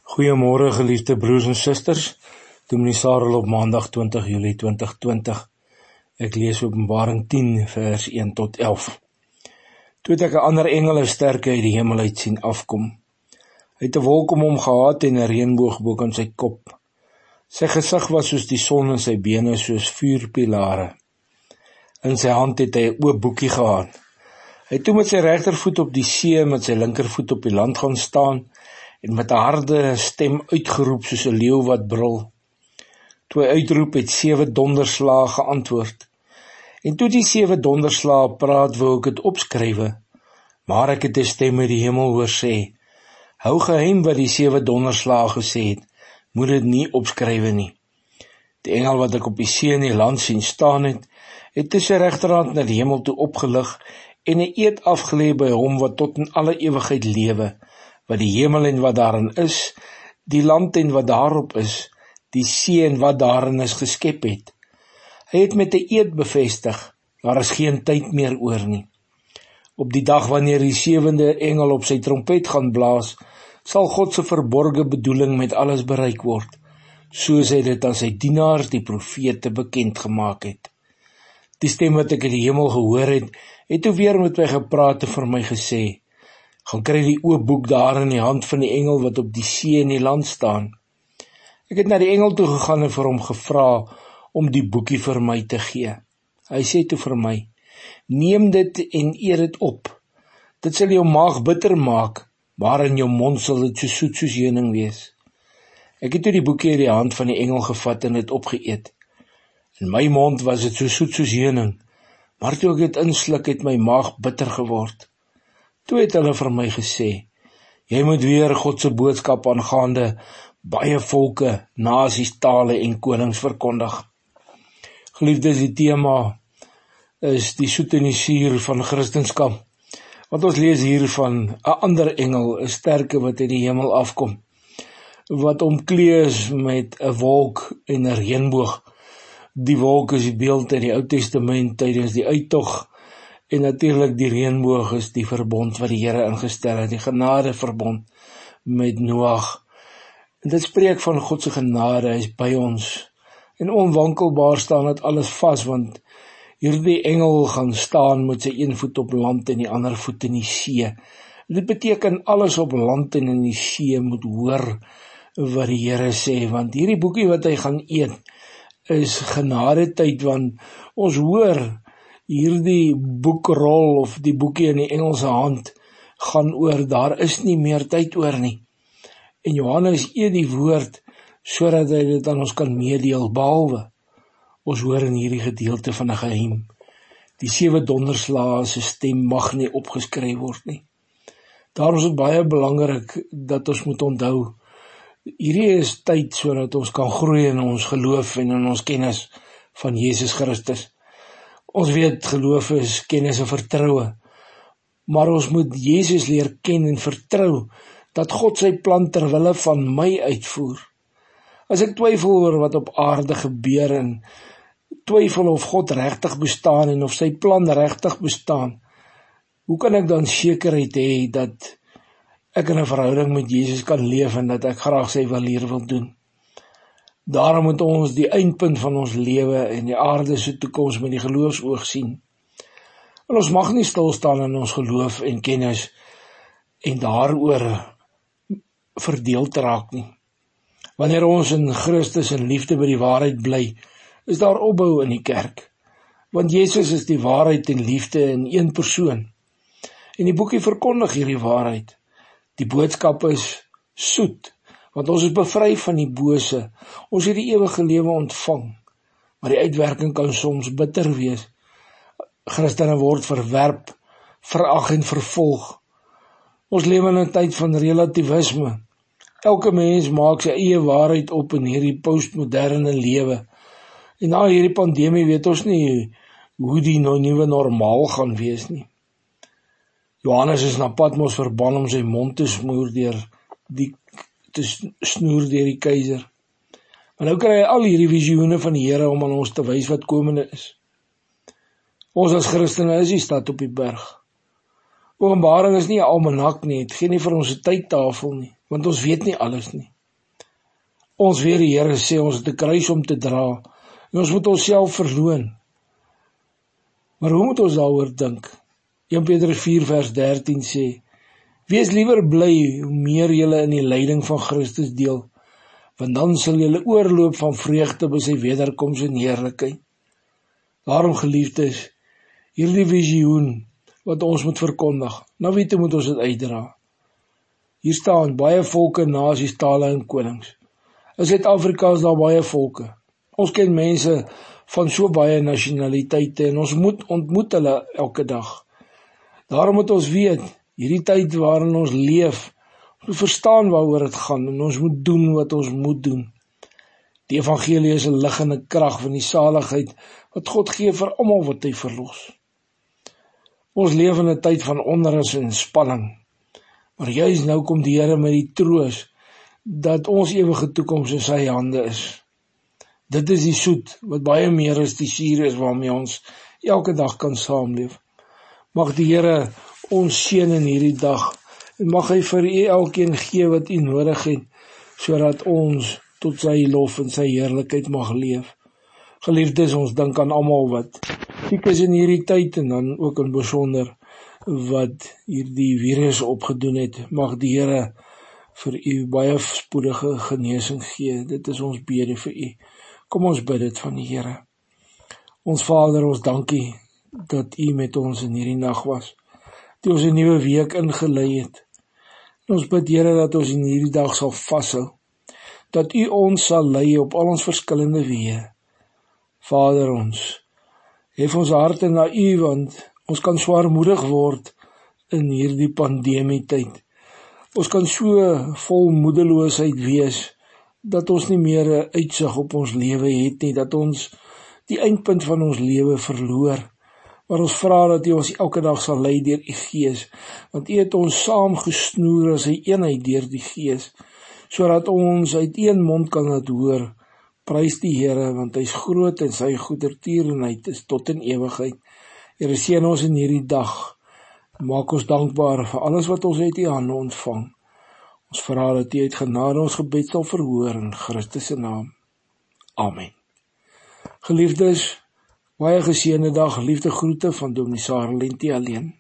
Goeiemôre geliefde broers en susters, Dominee Sarel op Maandag 20 Julie 2020. Ek lees Openbaring 10 vers 1 tot 11. Toe het ek 'n ander engel, 'n sterke uit die hemel uit sien afkom. Hy het 'n wolk om hom gehad en 'n reënboog bo kan sy kop. Sy gesig was soos die son en sy bene soos vuurpilare. In sy hand het hy 'n oop boekie gehad. Hy het toe met sy regtervoet op die see en met sy linkervoet op die land gaan staan en met 'n harde stem uitgeroep soos 'n leeu wat brul. Toe hy uitroep, het 7 donderslae geantwoord. En toe die 7 donderslae praat, wou ek dit opskrywe, maar ek het 'n stem uit die hemel hoor sê, hou geheim wat die 7 donderslae gesê het, moet dit nie opskrywe nie. Die engel wat ek op die see en die land sien staan het sy regterhand na die hemel toe opgelig en 'n eed afgelê by hom wat tot in alle ewigheid lewe, wat die hemel en wat daarin is, die land en wat daarop is, die see en wat daarin is geskep het. Hy het met 'n eed bevestig, daar is geen tyd meer oor nie. Op die dag wanneer die 7de engel op sy trompet gaan blaas, sal God se verborgde bedoeling met alles bereik word, soos hy dit aan sy dienaars, die profete, bekend gemaak het. Die stem wat ek in die hemel gehoor het toe weer met my gepraat en vir my gesê, gaan kry die oop boek daar in die hand van die engel wat op die see en die land staan. Ek het na die engel toe gegaan en vir hom gevra om die boekie vir my te gee. Hy sê toe vir my, neem dit en eet dit op. Dit sal jou maag bitter maak, maar in jou mond sal dit so soet soos heuning wees. Ek het toe die boekie uit die hand van die engel gevat en dit opgeëet. In my mond was dit so soet soos heuning, maar toe ek dit insluk het my maag bitter geword. Toe het hulle vir my gesê, jy moet weer God se boodskap aangaande baie volke, nasies, tale en konings verkondig. Geliefdes, die tema is die soet en die suur van Christendom. Want ons lees hier van 'n ander engel, 'n sterke wat uit die hemel afkom, wat omklee is met 'n wolk en 'n reënboog. Die wolk is die beeld uit die Ou Testament tydens die uittog, en natuurlik die reënboog is die verbond wat die Here ingestel het, die genadeverbond met Noag. En dit spreek van God se genade, hy is by ons. En onwankelbaar staan dit alles vas, want hierdie engel gaan staan met sy een voet op land en die ander voet in die see. Dit beteken alles op land en in die see moet hoor wat die Here sê, want hierdie boekie wat hy gaan eet, is genadetyd, want ons hoor hierdie boekrol of die boekie in die Engelse hand gaan oor, daar is nie meer tyd oor nie. En Johannes eet die woord, sodat hy dit aan ons kan meedeel, behalwe ons hoor in hierdie gedeelte van 'n geheim. Die 7 donderslae se stem mag nie opgeskryf word nie. Daarom is dit baie belangrik dat ons moet onthou, hierdie is tyd sodat ons kan groei in ons geloof en in ons kennis van Jesus Christus. Ons weet, geloof is kennis en vertroue, maar ons moet Jesus leer ken en vertrou, dat God sy plan ter wille van my uitvoer. As ek twyfel oor wat op aarde gebeur en twyfel of God regtig bestaan en of sy plan regtig bestaan, hoe kan ek dan sekerheid hê dat ek in 'n verhouding met Jesus kan leef en dat ek graag sy wil hier wil doen? Daarom moet ons die eindpunt van ons lewe en die aarde se toekoms met die geloofsoog sien. En ons mag nie stil staan in ons geloof en kennis en daaroor verdeeld raak nie. Wanneer ons in Christus in liefde by die waarheid bly, is daar opbou in die kerk. Want Jesus is die waarheid en liefde in een persoon. En die boekie verkondig hierdie waarheid. Die boodskap is soet, want ons is bevry van die bose. Ons het die ewige lewe ontvang, maar die uitwerking kan soms bitter wees. Christene word verwerp, verag en vervolg. Ons lewe in 'n tyd van relativisme. Elke mens maak sy eie waarheid op in hierdie postmoderne lewe. En na hierdie pandemie weet ons nie hoe die nuwe normaal gaan wees nie. Johannes is na Patmos verban om sy mond te snoer deur die keiser. Maar nou kry hy al hierdie visioene van die Here om aan ons te wys wat komende is. Ons as Christene is die stad op die berg. Openbaring is nie 'n almanak nie, het geen nie vir ons 'n tydtafel nie, want ons weet nie alles nie. Ons weet die Here sê ons het 'n kruis om te dra, en ons moet onsself verloon. Maar hoe moet ons daaroor dink? 1 Petrus 4 vers 13 sê, wees liewer bly hoe meer julle in die lyding van Christus deel, want dan sal julle oorloop van vreugde by sy wederkoms in heerlikheid. Daarom, geliefdes, hierdie visioen wat ons moet verkondig, na wie toe moet ons dit uitdra? Hier staan baie volke, nasies, tale en konings. In Suid-Afrika is daar baie volke. Ons ken mense van so baie nasionaliteite en ons moet ontmoet hulle elke dag. Daarom moet ons weet, hierdie tyd waarin ons leef, ons moet verstaan waaroor dit gaan en ons moet doen wat ons moet doen. Die evangelie is 'n lig en 'n krag van die saligheid wat God gee vir almal wat hy verlos. Ons leef in 'n tyd van onrus en spanning, maar juis nou kom die Here met die troos dat ons ewige toekoms in sy hande is. Dit is die soet wat baie meer as die suur is waarmee ons elke dag kan saamleef. Mag die Here ons seën in hierdie dag en mag hy vir u elkeen gee wat u nodig het, sodat ons tot sy lof en sy heerlikheid mag leef. Geliefdes, ons dink aan almal wat siek is in hierdie tyd en dan ook in besonder wat hierdie virus opgedoen het. Mag die Here vir u baie spoedige genesing gee. Dit is ons bede vir u. Kom ons bid dit van die Here. Ons Vader, ons dankie dat u met ons in hierdie nag was, dat ons 'n nuwe week ingelei het. En ons bid, Here, dat ons in hierdie dag sal vashou, dat u ons sal lei op al ons verskillende weë. Vader, ons hef ons harte na u, want ons kan swaarmoedig word in hierdie pandemietyd. Ons kan so vol moedeloosheid wees, dat ons nie meer 'n uitsig op ons lewe het nie, dat ons die eindpunt van ons lewe verloor. Maar ons vra dat u ons elke dag sal lei deur u Gees, want u het ons saamgesnoer as 'n eenheid deur die Gees, sodat ons uit een mond kan laat hoor, prys die Here, want hy is groot en sy goedertierenheid is tot in ewigheid. Here, seën ons in hierdie dag, maak ons dankbaar vir alles wat ons uit u hande ontvang. Ons vra dat u uit genade ons gebed sal verhoor in Christus se naam. Amen. Geliefdes, baie geseënde dag, liefde groete van Dominee Sarah Lentie alleen.